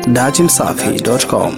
dachimsafi.com.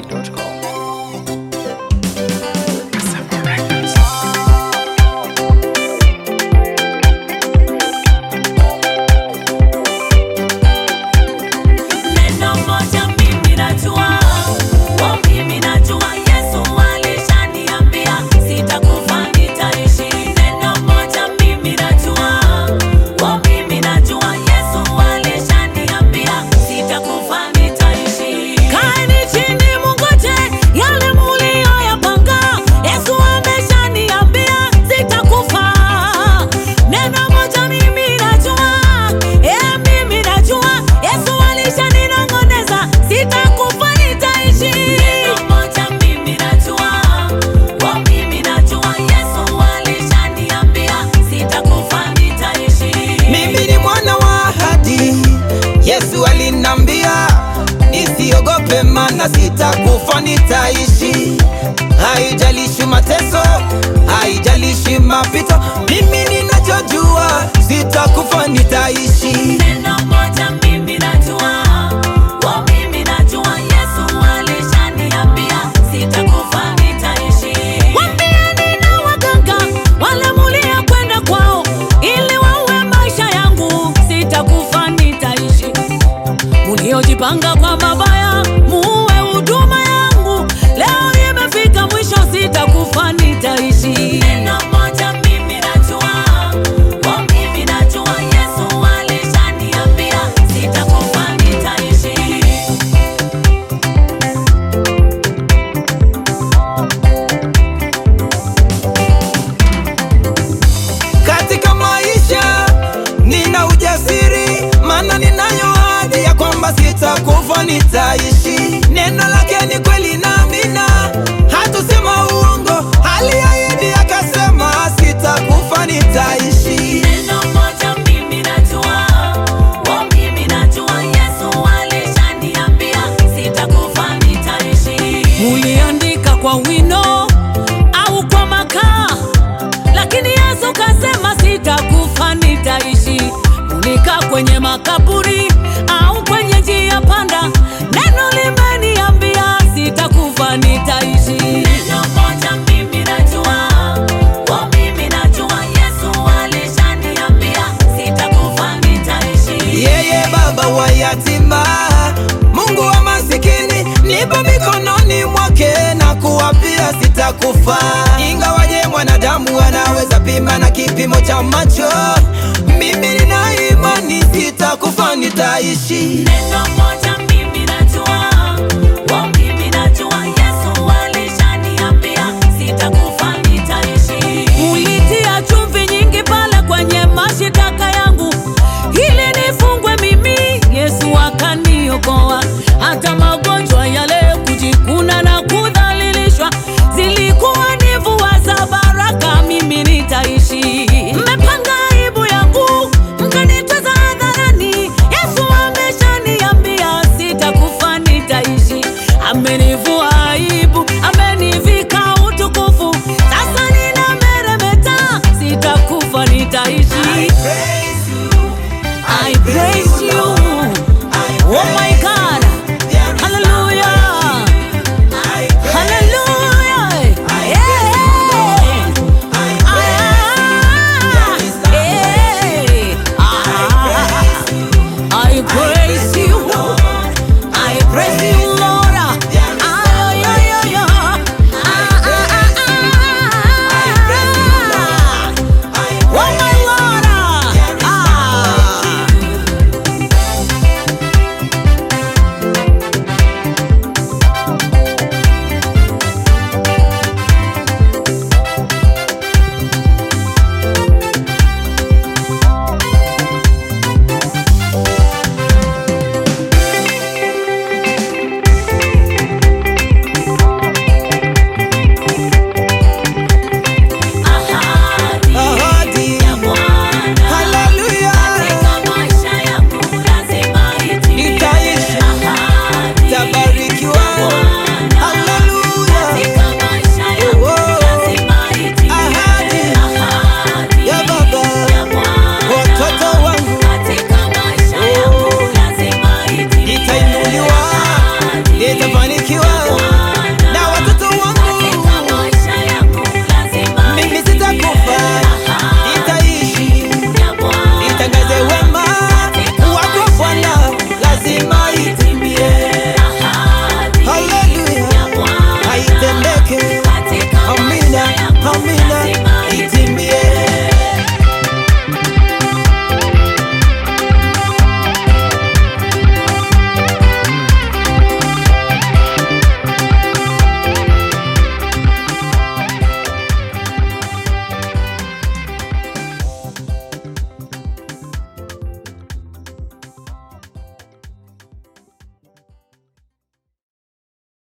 Yesu alinambia nisiogope maana sitakufa nitaishi. Haijalishi mateso, haijalishi mapito, mimi ninachojua sitakufa nitaishi. Neno moja mimi najua, mimi najua Yesu alishaniambia sitakufa nitaishi. Waambieni na waganga wale mulia kwenda kwao ili waue maisha yangu, sitakufa nitaishi. Muliojipanga kwa mabaya muue huduma yangu, leo imefika mwisho, sitakufa nitaishi. Neno moja mimi najua, mimi najua Yesu alishaniambia sitakufa nitaishi. Katika maisha nina ujasiri, maana ninayo ahadi ya kwamba sitakufa nitaishi. Neno lake ni kweli na amina, hatusema uongo, aliahidi akasema sitakufa nitaishi. Neno moja mimi najua, mimi najua Yesu alishaniambia sitakufa nitaishi. Muliandika kwa wino au kwa makaa, lakini Yesu kasema sitakufa nitaishi. Mulikaa kwenye makaburi au kwenye njia panda, neno limeniambia sitakufa nitaishi. Neno moja mimi najua, mimi najua Yesu alishaniambia sitakufa nitaishi. Yeye baba wa yatima, Mungu wa masikini, nipo mikononi mwake na kuwapia sitakufa. Ingawaje mwanadamu anaweza pima na kipimo cha macho, mimi nina imani sitakufa nitaishi. Neno moja